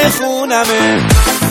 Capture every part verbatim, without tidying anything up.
خونمه.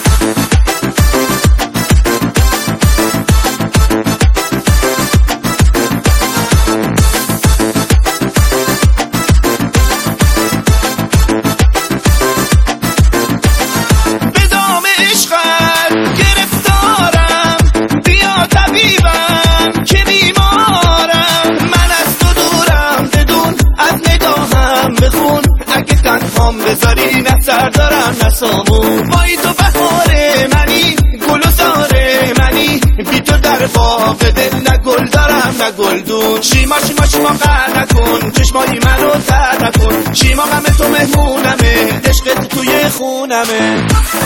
به دام عشقت گرفتارم، بیا طبیبم که بیمارم. من از تو دورم بدون از نگاهم بخون، اگه تنهام بذاری نه سر دارم نه سامون. وای تو بهار منی، گل و زار منی، بی تو در باغ دل نه گل دارم نه گلدون. شیما شیما شیما قهر نکن، چشمایی منو تر نکن. شیما غم تو مهمونمه، عشقت توی خونمه.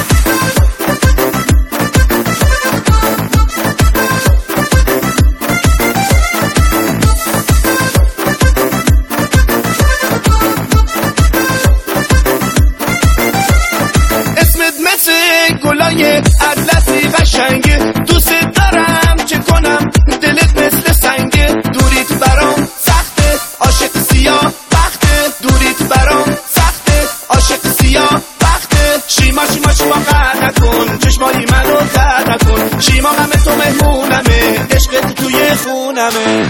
گلای اطلسی قشنگه، دوست دارم چه کنم دلت مثل سنگه. دوریت برام سخته عاشق سیاه بخته، دوریت برام سخته عاشق سیاه بخته. شیما شیما شیما قهر نکن، چشمایی منو تر نکن. شیما غم تو مهمونمه، عشقت توی خونمه.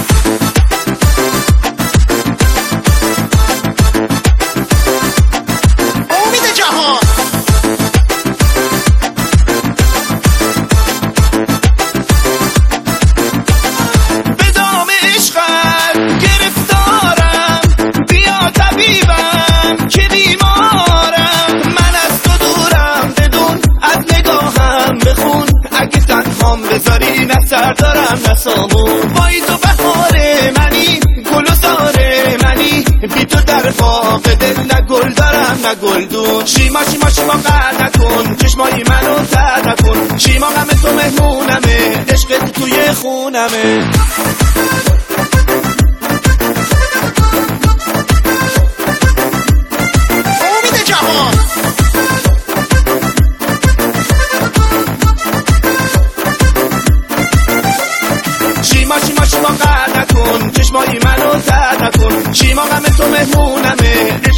بذاری نه سر دارم نه سامون. وای تو بهار منی، گل و زار منی، بی تو در باغ دل نه گل دارم نه گلدون. شیما شیما شیما قهر نکن، چشمایی منو تر نکن. شیما غم تو مهمونمه، عشقت توی خونمه. شیما شیما شیما قهر نکن، چشمایی منو تر نکن. شیما غم تو مهمونمه،